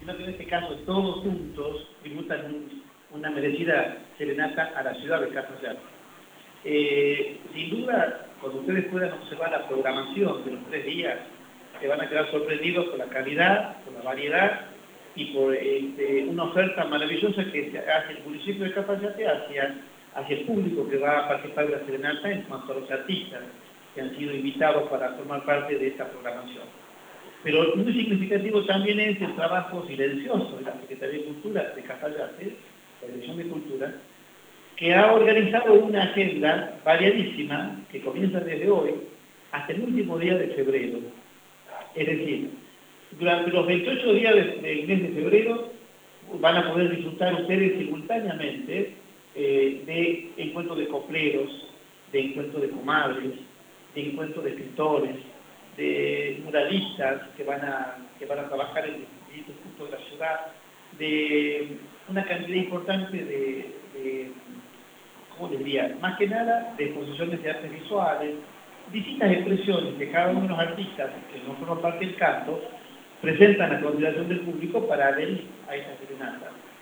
sino que en este caso todos juntos tributan una merecida serenata a la ciudad de Cafayate. Sin duda, cuando ustedes puedan observar la programación de los 3 días, se van a quedar sorprendidos por la calidad, por la variedad y por una oferta maravillosa que hace el municipio de Cafayate hacia el público que va a participar de la serenata en cuanto a los artistas que han sido invitados para formar parte de esta programación. Pero muy significativo también es el trabajo silencioso de la Secretaría de Cultura de Cafayate, la Dirección de Cultura, que ha organizado una agenda variadísima que comienza desde hoy hasta el último día de febrero. Es decir, durante los 28 días del mes de febrero van a poder disfrutar ustedes simultáneamente de encuentros de copleros, de encuentros de comadres, de encuentros de escritores, de muralistas que van a trabajar en distintos puntos de la ciudad, de una cantidad importante de ¿cómo les diría? Más que nada de exposiciones de artes visuales, distintas expresiones que cada uno de los artistas que no forman parte del canto presentan a consideración del público para adherir a esta serenata.